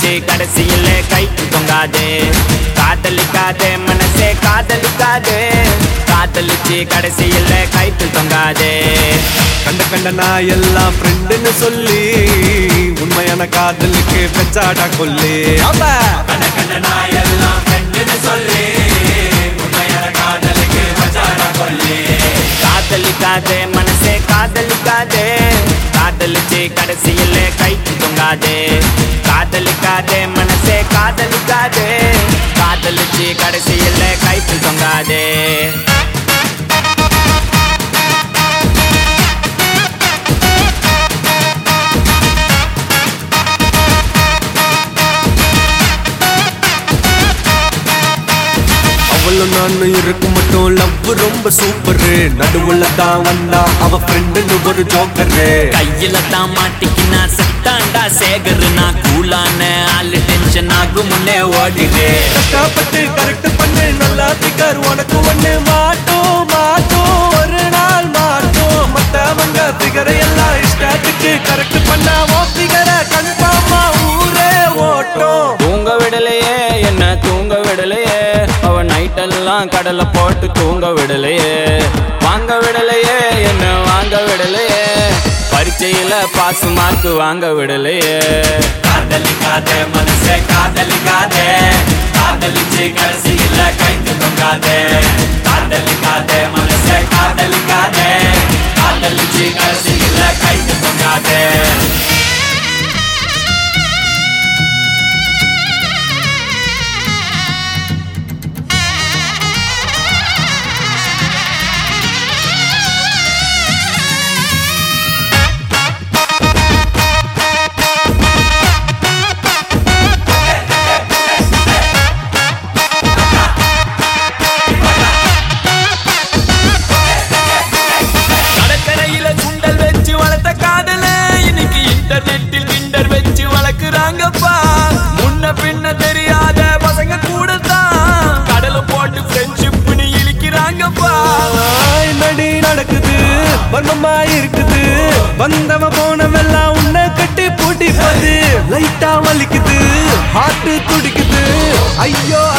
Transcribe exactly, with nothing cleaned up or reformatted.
காதலிச்சு கடைசியில கைக்கு தொங்காதே. காதலிக்காதே மனசே காதலிக்காதே, காதலிச்சு கடைசியில கைக்கு தொங்காதே. கண்ட கண்ட நான் எல்லாம் ஃப்ரெண்டுன்னு சொல்லி உண்மையான காதலுக்கு பெச்சாடா கொல்லி. கண்ட கண்ட நான் எல்லாம் ஃப்ரெண்டுன்னு சொல்லி உண்மையான காதலுக்கு பெச்சாடா கொல்லி. காதலிக்காதே மனசே காதலிக்காதே, காதலிச்சு கடைசியில கைக்கு தொங்காதே. காதலிக்காதே மனசே காதலிக்காதே, காதலிச்சு கடைசியில கைக்கு தொங்காதே. அவளும் நானும் இருக்கும் மட்டும் லவ் ரொம்ப சூப்பரு. நடுவுல தான் வந்தா அவ ஃப்ரெண்டுன்னு ஒரு ஜோக்கரு. கையில தான் மாட்டிக்கினா செத்தாண்டா சேகரு. நான் கூலான ஆளு டென்ஷன் ஆகும் முன்னே ஓடிடு. கஷ்டப்பட்டு கரெக்ட் பண்ணு நல்லா பிகர் உனக்கு ஒண்ணு மாட்டோம் மாட்டோம் ஒரு நாள் மாட்டோம். மத்தவங்க பிகரை எல்லாம் இஷ்டத்துக்கு கரெக்ட் பண்ணா ஓ பிகரை கன்ஃபார்மா ஊரே ஓட்டும். தூங்க விடலையே என்ன தூங்க விடலையே, அவ நைட்டெல்லாம் கடலை போட்டு தூங்க விடலையே. வாங்க விடலையே என்ன வாங்க விடலையே, பரீட்சையில பாஸ் மார்க் வாங்க விடலையே. காதலிக்காதே மனசே காதலிக்காதே, காதலிச்சு கடைசியில கைக்கு தொங்காதே. காதலிக்காதே மனசே காதலிக்காதே, காதலிச்சு கடைசியில கைக்கு தொங்காதே. இன்டர்நெட்டில் கிண்டர் வச்சு வளர்க்குறாங்கப்பா. முன்ன பின்ன தெரியாத பசங்க கூட தான் கடல போட்டு ஃப்ரெண்ட்ஷிப்னு இழிக்கிறாங்கப்பா. என்னடி நடக்குது வர்மமா இருக்குது, வந்தவ போனவெல்லாம் உன்னை கட்டி பூட்டி போது. லைட்டா வலிக்குது ஹார்ட் துடிக்குது, ஐயோ